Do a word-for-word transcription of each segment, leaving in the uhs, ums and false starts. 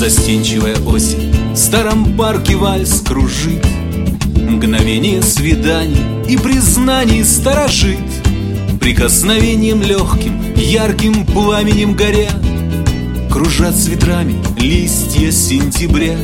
Застенчивая осень в старом парке вальс кружит, мгновение свиданий и признаний сторожит. Прикосновением легким, ярким пламенем горя кружат с ветрами листья сентября.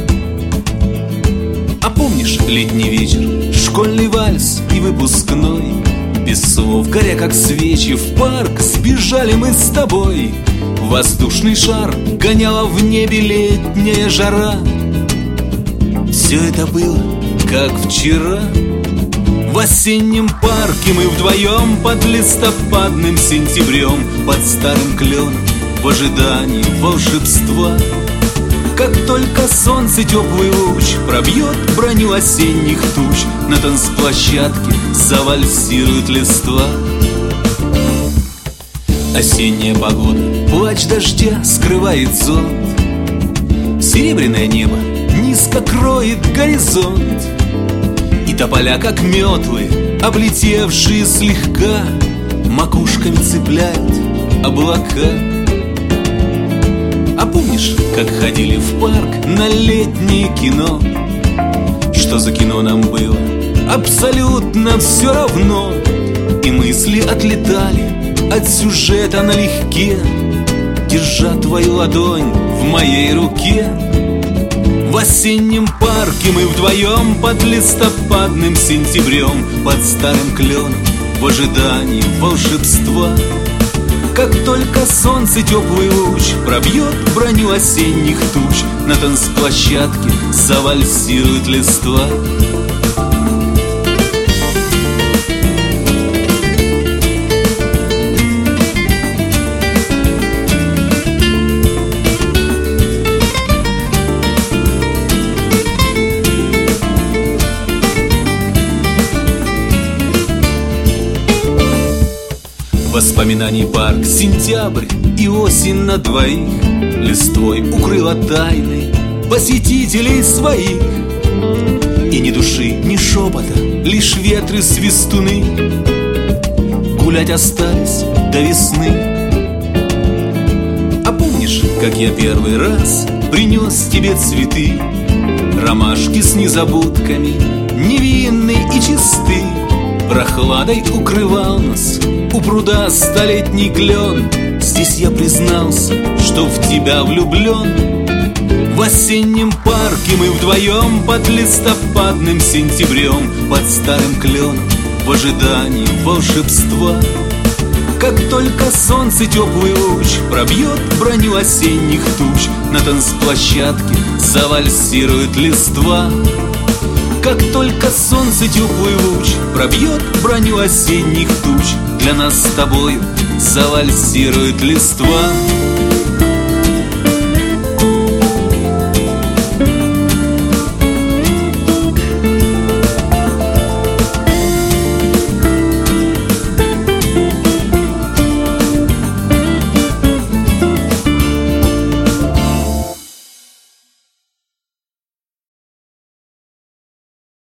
А помнишь летний вечер, школьный вальс и выпускной? Без слов, горя как свечи, в парк сбежали мы с тобой. Воздушный шар гоняла в небе летняя жара. Все это было, как вчера. В осеннем парке мы вдвоем под листопадным сентябрем, под старым кленом в ожидании волшебства. Как только солнце теплый луч пробьет броню осенних туч, на танцплощадке завальсирует листва. Осенняя погода, плач дождя скрывает зонт, серебряное небо низко кроет горизонт. И тополя, как метлы, облетевшие слегка, макушками цепляют облака. А помнишь, как ходили в парк на летнее кино? Что за кино нам было? Абсолютно все равно. И мысли отлетали от сюжета налегке, держа твою ладонь в моей руке. В осеннем парке мы вдвоем под листопадным сентябрем, под старым кленом в ожидании волшебства. Как только солнце теплый луч пробьет броню осенних туч, на танцплощадке завальсирует листва. Воспоминаний парк, сентябрь и осень на двоих листвой укрыла тайны посетителей своих. И ни души, ни шепота, лишь ветры свистуны гулять остались до весны. А помнишь, как я первый раз принес тебе цветы, ромашки с незабудками, невинные и чисты? Прохладой укрывал нас у пруда столетний клен. Здесь я признался, что в тебя влюблен. В осеннем парке мы вдвоем под листопадным сентябрем, под старым кленом в ожидании волшебства. Как только солнце теплый луч пробьет броню осенних туч, на танцплощадке завальсирует листва. Как только солнце теплый луч пробьет броню осенних туч, для нас с тобою завальсирует листва.